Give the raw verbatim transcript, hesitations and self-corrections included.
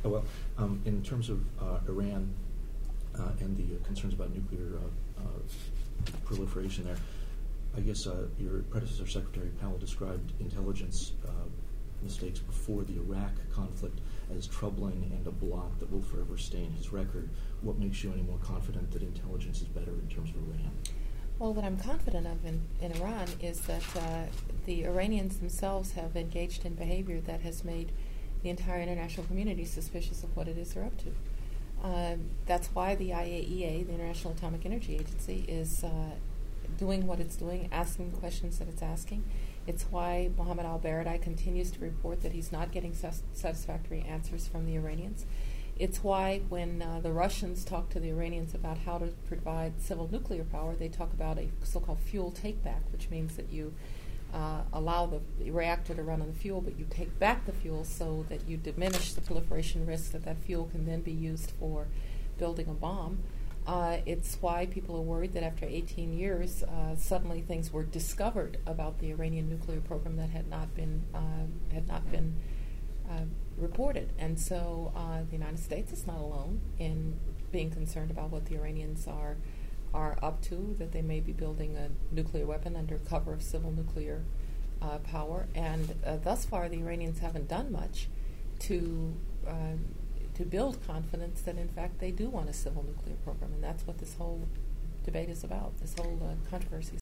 Oh, well, um, in terms of uh, Iran uh, and the uh, concerns about nuclear uh, uh, proliferation there, I guess uh, your predecessor, Secretary Powell, described intelligence uh, mistakes before the Iraq conflict as troubling and a blot that will forever stain his record. What makes you any more confident that intelligence is better in terms of Iran? Well, what I'm confident of in, in Iran is that uh, the Iranians themselves have engaged in behavior that has made the entire international community suspicious of what it is they're up to. Um, that's why the I A E A, the International Atomic Energy Agency, is uh, doing what it's doing, asking the questions that it's asking. It's why Mohammed al-Baradei continues to report that he's not getting sus- satisfactory answers from the Iranians. It's why when uh, the Russians talk to the Iranians about how to provide civil nuclear power, they talk about a so-called fuel take-back, which means that you uh, allow the reactor to run on the fuel, but you take back the fuel so that you diminish the proliferation risk that that fuel can then be used for building a bomb. Uh, it's why people are worried that after eighteen years, uh, suddenly things were discovered about the Iranian nuclear program that had not been uh, had not been uh, reported. And so uh, the United States is not alone in being concerned about what the Iranians are are up to, that they may be building a nuclear weapon under cover of civil nuclear uh, power. And uh, thus far, the Iranians haven't done much to uh, to build confidence that, in fact, they do want a civil nuclear program. And that's what this whole debate is about, this whole uh, controversy is